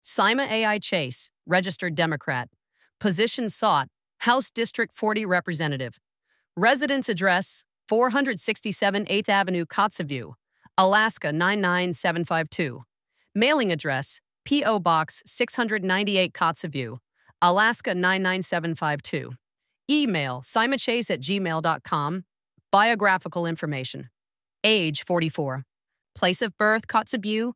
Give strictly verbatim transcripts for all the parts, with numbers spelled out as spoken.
Sima A I Chase, registered Democrat. Position sought, House District forty Representative. Residence address, four sixty-seven eighth Avenue, Kotzebue, Alaska nine nine seven five two. Mailing address, P O Box six ninety-eight Kotzebue, Alaska nine nine seven five two. Email, simachase at gmail dot com. Biographical information. Age, forty-four. Place of birth, Kotzebue.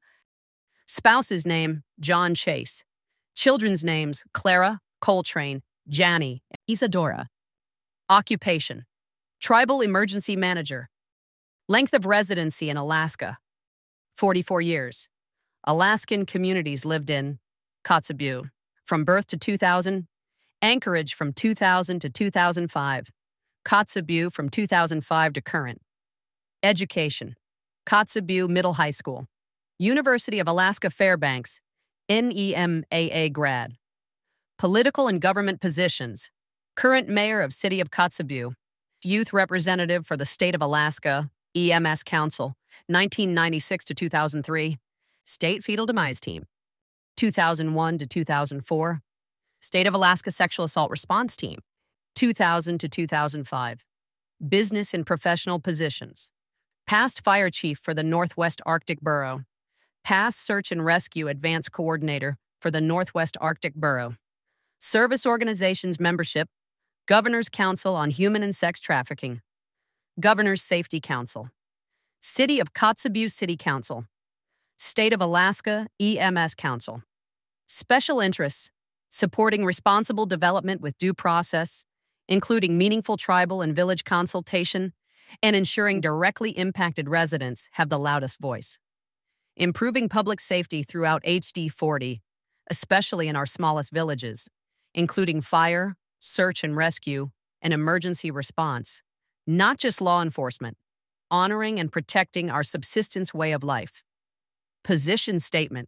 Spouse's name, John Chase. Children's names, Clara, Coltrane, Jani, Isadora. Occupation, Tribal Emergency Manager. Length of residency in Alaska, forty-four years. Alaskan communities lived in Kotzebue from birth to two thousand, Anchorage from two thousand to two thousand five, Kotzebue from two thousand five to current. Education, Kotzebue Middle High School. University of Alaska Fairbanks, N E M A A grad. Political and government positions, current mayor of City of Kotzebue, youth representative for the state of Alaska, E M S Council, nineteen ninety-six to two thousand three, State Fetal Demise Team, two thousand one to two thousand four, State of Alaska Sexual Assault Response Team, two thousand to two thousand five, business and professional positions, past fire chief for the Northwest Arctic Borough, past search and rescue advance coordinator for the Northwest Arctic Borough, service organizations membership, Governor's Council on Human and Sex Trafficking, Governor's Safety Council, City of Kotzebue City Council, State of Alaska E M S Council. Special interests, supporting responsible development with due process, including meaningful tribal and village consultation, and ensuring directly impacted residents have the loudest voice. Improving public safety throughout H D forty, especially in our smallest villages, including fire, search and rescue, and emergency response, not just law enforcement, honoring and protecting our subsistence way of life. Position statement.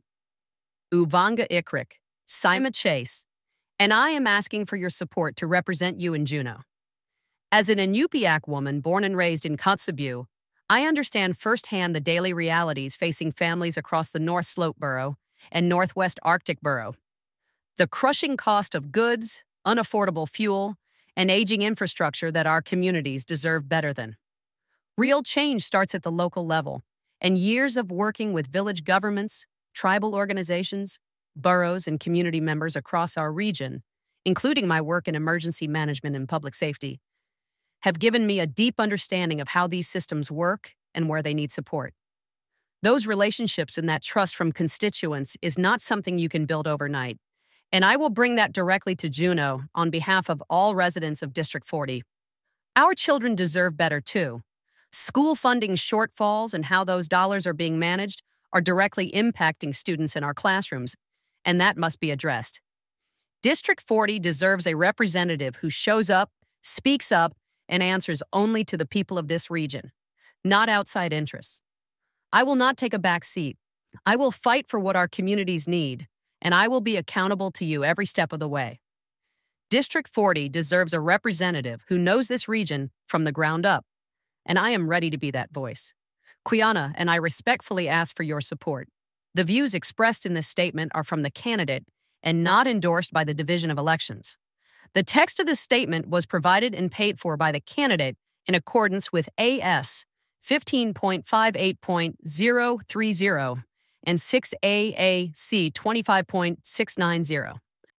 Uvanga Ikrik, Sima Chase, and I am asking for your support to represent you in Juneau. As an Inupiaq woman born and raised in Kotzebue, I understand firsthand the daily realities facing families across the North Slope Borough and Northwest Arctic Borough. The crushing cost of goods, unaffordable fuel, and aging infrastructure that our communities deserve better than. Real change starts at the local level, and years of working with village governments, tribal organizations, boroughs, and community members across our region, including my work in emergency management and public safety, have given me a deep understanding of how these systems work and where they need support. Those relationships and that trust from constituents is not something you can build overnight, and I will bring that directly to Juneau on behalf of all residents of District forty. Our children deserve better, too. School funding shortfalls and how those dollars are being managed are directly impacting students in our classrooms, and that must be addressed. District forty deserves a representative who shows up, speaks up, and answers only to the people of this region, not outside interests. I will not take a back seat. I will fight for what our communities need, and I will be accountable to you every step of the way. District forty deserves a representative who knows this region from the ground up, and I am ready to be that voice. Quiana and I respectfully ask for your support. The views expressed in this statement are from the candidate and not endorsed by the Division of Elections. The text of this statement was provided and paid for by the candidate in accordance with A S fifteen point five eight point zero three zero and six A A C twenty-five point six nine zero.